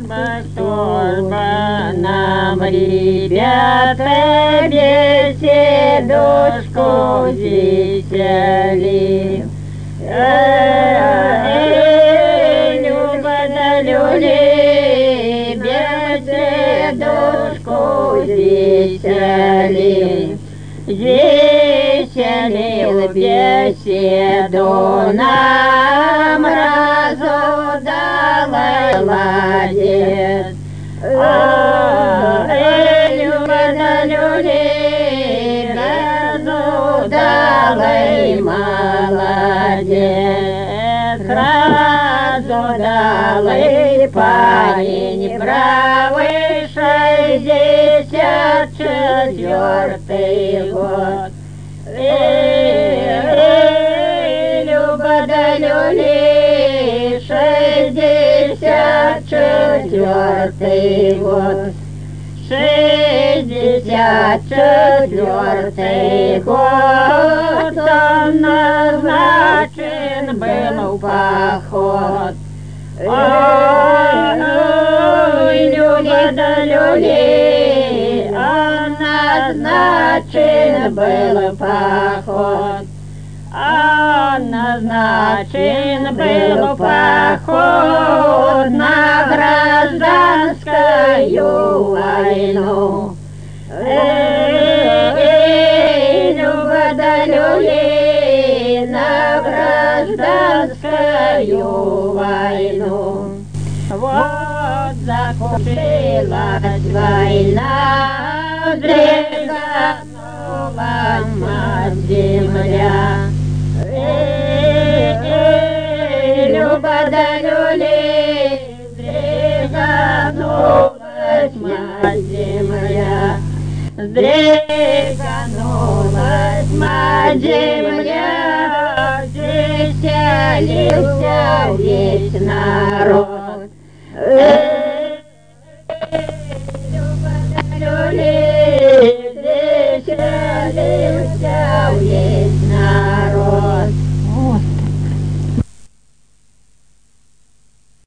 Что ж бы нам, ребята, беседушку весели. Люба да люли, беседушку весели. Веселил беседу нам разудалый ладец. Люба да люли, разудалый молодец. Разудалый парень, бравый, 64-й год. Люба да люли, 64-й год. 64-й год, он назначен был в поход. Ой, Люба да люли, он назначен был в поход. Он назначен был в поход на гражданскую войну. Люба да люли, на гражданскую войну. Вот закончилась война, вздрогнула мать земля. Люба да люли, вздрогнулась мать земля. Вздрогнулась мать земля, веселился весь народ. Люба да люли, веселился весь народ.